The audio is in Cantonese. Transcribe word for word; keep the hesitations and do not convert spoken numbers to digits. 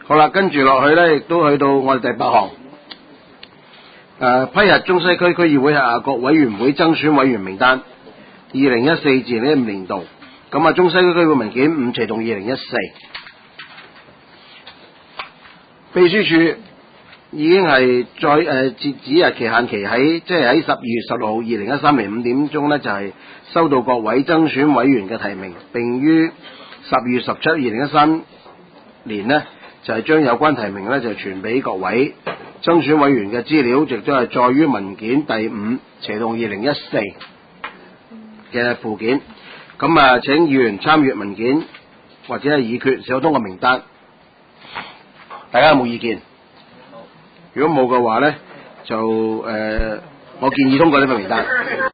好啦，跟住落去咧，亦都去到我哋第八項。誒、呃、批核中西區區議會下各委員會增選委員名單，二零一四至二零一五年度。咁啊，中西區區會文件五齊同二零一四。秘書處已經係再誒、呃、截止日期限期喺即係喺十二月十六號二零一三年五點鐘咧，就係、是、收到各位增選委員嘅提名，並於十二月十七二零一三年呢，就係、是、將有關提名咧就傳俾各位增選委員嘅資料，亦都係載於文件第五齊同二零一四嘅附件。咁啊，請議員參閱文件或者係議決是否通過名單。大家有冇意見？如果冇嘅話咧，就誒、呃，我建議通過呢份名單。